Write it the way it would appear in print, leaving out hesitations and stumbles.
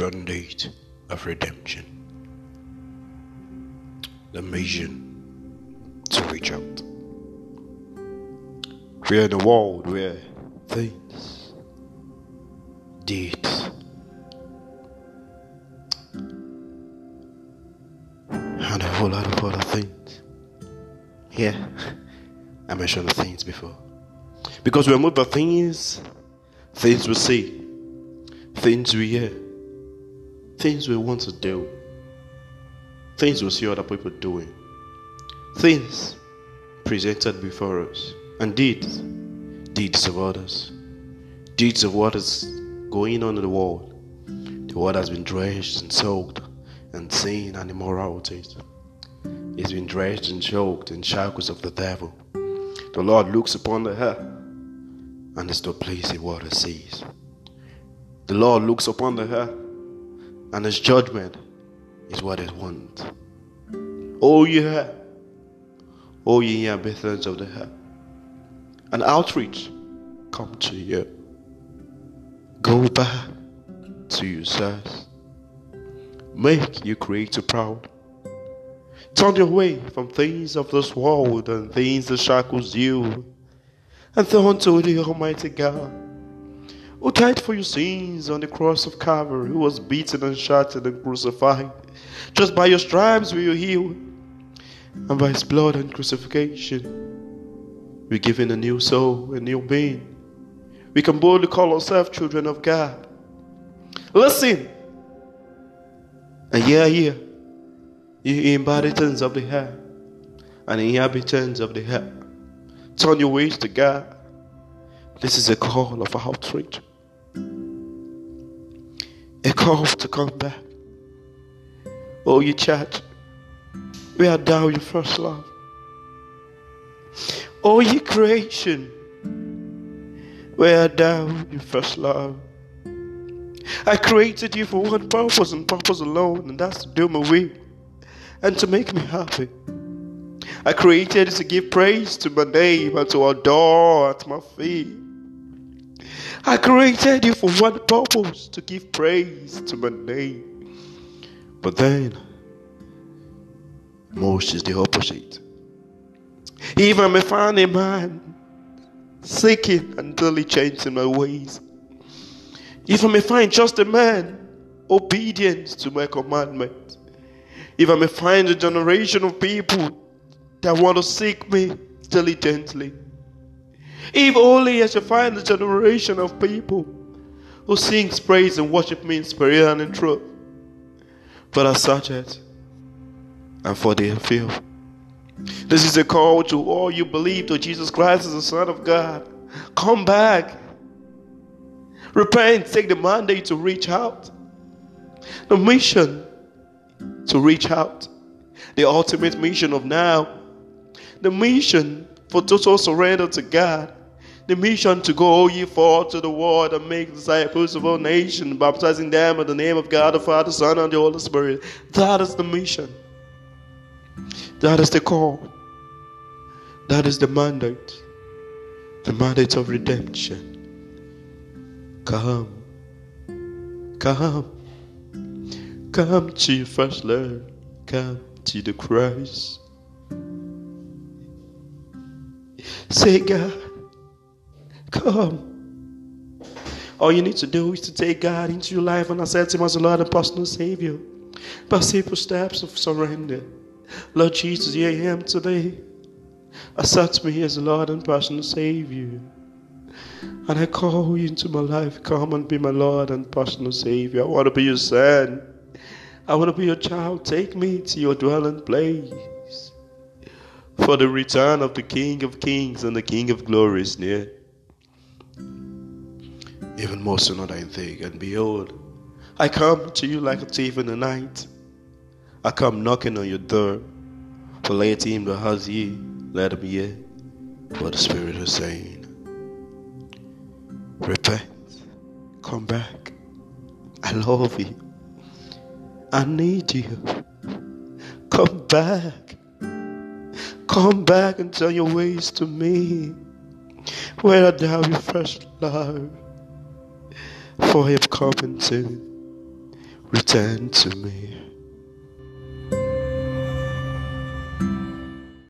return date of redemption. The mission to reach out. We are in a world where things, deeds, and a whole lot of other things. Yeah, I mentioned the things before. Because we are moved by things we see, things we hear, things we want to do, things we see other people doing, things presented before us, and deeds of others, deeds of what is going on in the world. The world has been drenched and soaked and sin and immoralities. It's been drenched and choked in shackles of the devil. The Lord looks upon the earth, and there's no place in what it sees. The Lord looks upon the earth, and His judgment is what it wants. Oh yeah, oh ye inhabitants of the earth, an outreach come to you. Go back to yourselves. Make your Creator proud. Turn your way from things of this world and things that shackles you, and turn to the Almighty God, who died for your sins on the cross of Calvary, who was beaten and shattered and crucified. Just by your stripes we are healed, and by His blood and crucifixion we're given a new soul, a new being. We can boldly call ourselves children of God. Listen, and ye inhabitants of the earth, and inhabitants of the earth, turn your ways to God. This is a call of outreach, a call to come back. Oh, you church, where thou your first love? Oh, ye creation, where thou your first love? I created you for one purpose and purpose alone, and that's to do my will and to make me happy. I created you to give praise to my name and to adore at my feet. I created you for one purpose, to give praise to my name. But then, most is the opposite. If I may find a man seeking until he changes my ways, if I may find just a man obedient to my commandment, if I may find a generation of people that want to seek me diligently, if only I shall find a generation of people who sings praise and worship me in spirit and in truth, but as such it, and for their feel. This is a call to all you believe that Jesus Christ is the Son of God. Come back. Repent. Take the mandate to reach out. The mission to reach out. The ultimate mission of now. The mission for total surrender to God. The mission to go all ye forth to the world and make disciples of all nations, baptizing them in the name of God the Father, Son, and the Holy Spirit. That is the mission. That is the call. That is the mandate. The mandate of redemption. Come. Come. Come to your first love. Come to the Christ. Say, God, come. All you need to do is to take God into your life and accept Him as a Lord and personal Savior by simple steps of surrender. Lord Jesus, here I am today. Accept me as a Lord and personal Savior. And I call you into my life. Come and be my Lord and personal Savior. I want to be your son. I want to be your child. Take me to your dwelling place. For the return of the King of Kings and the King of Glory is near. Even more sooner than I think. And behold, I come to you like a thief in the night. I come knocking on your door. For let him that has ye, let him hear what the Spirit is saying. Repent. Come back. I love you. I need you. Come back. Come back and turn your ways to me. Where thou your first love? For I am coming soon. return to me.